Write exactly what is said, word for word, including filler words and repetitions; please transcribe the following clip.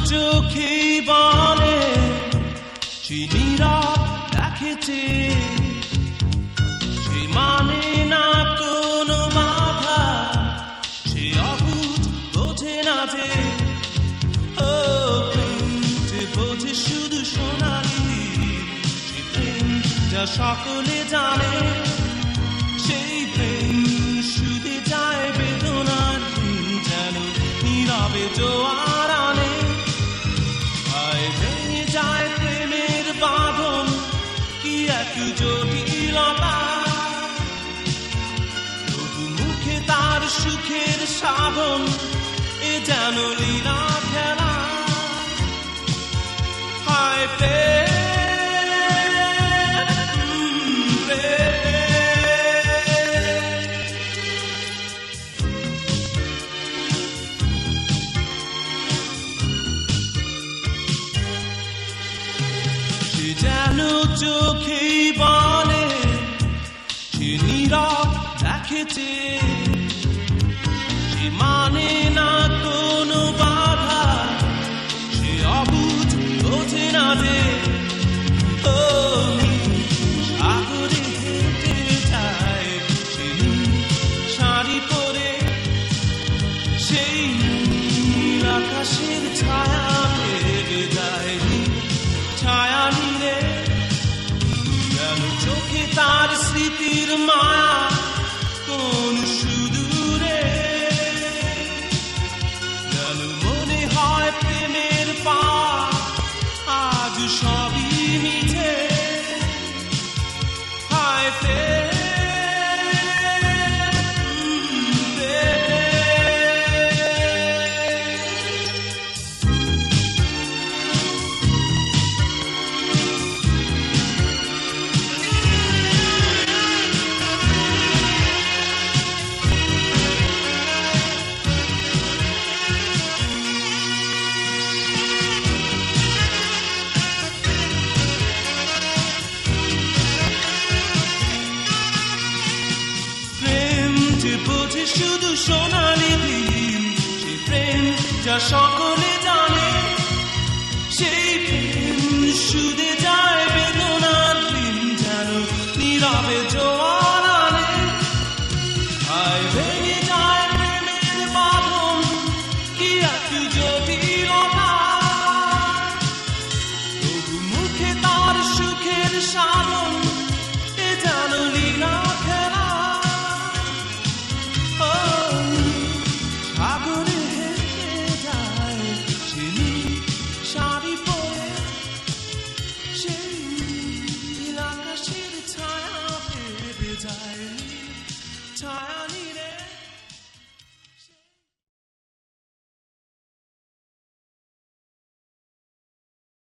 চোখে বলে সে নীরব দেখেছে, সে মানে না কোনো বাধা, সে অভূত বোঝে না যে ও প্রেম যে বোঝে শুধু সোনালি, সে প্রেম যা সকলে জানে, সেই প্রেম শুধু যায় বেদনার দিন যেন নীরবে জোয়ার আনে। আয় ভেঙে যায় প্রেমের বাঁধন, কি এক জটিলতা, তবু মুখে তার সুখের সাধন, এ যেন লীলা খেলা। হায় প্রেম যেন চোখেই বলে সে নীরব দেখেছে, সে মানে না কোনো বাধা, সে অবুঝ বোঝে না যে ও সাগরে হেঁটে যায় সে শাড়ি পরে, সেই নীল আকাশের ছায়া ভেবে যায় ছায়া নিরে, যেন চোখে তার স্মৃতির মায়া কোন সুদূরে, যেন মনে হয় প্রেমের পাওয়া আজ সবই মিছে। হায় প্রেম বোঝে শুধু সোনালি দিন, সে প্রেম যা সকলে জানে, সেই প্রেম শুধু যায় বেদনার দিন যেন নীরবে জোয়ার আনে। হায় ভেঙে যায় প্রেমের বাঁধন, কি এক জটিলতা, তবু মুখে তার সুখের সাধন, এ যেন লীলা খেলা। সাগরে হেঁটে যায় সে শাড়ি পরে, সেই নীল আকাশের ছায়া ভেবে যায় ছায়া নিরে।